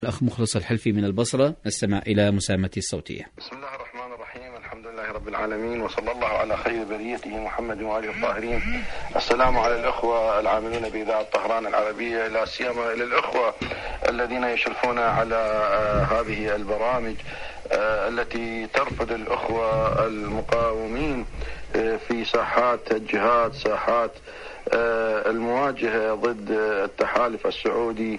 الأخ مخلص الحلفي من البصرة، نستمع إلى مساهمته الصوتية. بسم الله الرحمن الرحيم، الحمد لله رب العالمين، وصلى الله على خير بريته محمد وآله الطاهرين. السلام على الأخوة العاملين بإذاعة طهران العربية، لا سيما إلى الأخوة الذين يشرفون على هذه البرامج التي ترفض الأخوة المقاومين في ساحات الجهاد، ساحات المواجهة ضد التحالف السعودي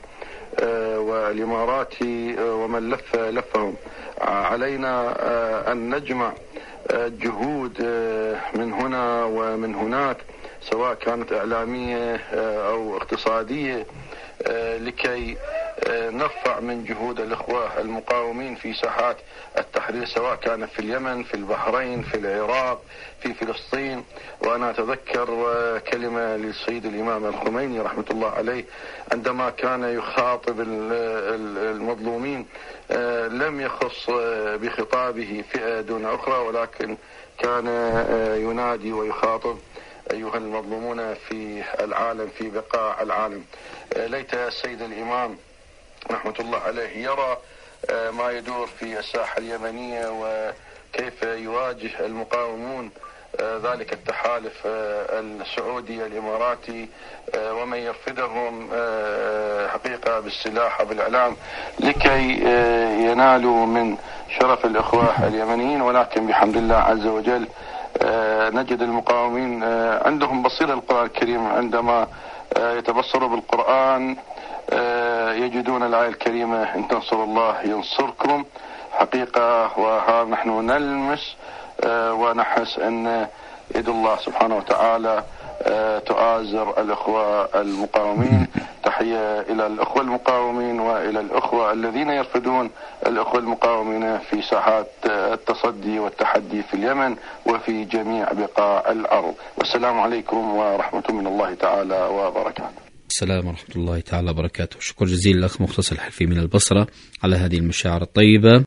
والإماراتي ومن لفهم. علينا أن نجمع جهود من هنا ومن هناك، سواء كانت إعلامية أو اقتصادية، لكي نرفع من جهود الإخوة المقاومين في ساحات التحرير، سواء كان في اليمن، في البحرين، في العراق، في فلسطين. وأنا أتذكر كلمة للسيد الإمام الخميني رحمة الله عليه عندما كان يخاطب المظلومين، لم يخص بخطابه فئة دون أخرى، ولكن كان ينادي ويخاطب أيها المظلومون في العالم، في بقاع العالم. ليت السيد الإمام رحمة الله عليه يرى ما يدور في الساحة اليمنية وكيف يواجه المقاومون ذلك التحالف السعودي الإماراتي ومن يرفدهم حقيقة بالسلاح وبالإعلام، لكي ينالوا من شرف الإخوة اليمنيين. ولكن بحمد الله عز وجل نجد المقاومين عندهم بصيرة القرآن الكريم، عندما يتبصروا بالقرآن يجدون الآية الكريمة إن تنصروا الله ينصركم حقيقة. وها نحن نلمس ونحس أن يد الله سبحانه وتعالى تؤازر الأخوة المقاومين. تحية إلى الأخوة المقاومين وإلى الأخوة الذين يرفضون الأخوة المقاومين في ساحات التصدي والتحدي في اليمن وفي جميع بقاع الأرض. والسلام عليكم ورحمة من الله تعالى وبركاته. السلام ورحمة الله تعالى وبركاته. شكر جزيل الأخ مخلص الحلفي من البصرة على هذه المشاعر الطيبة.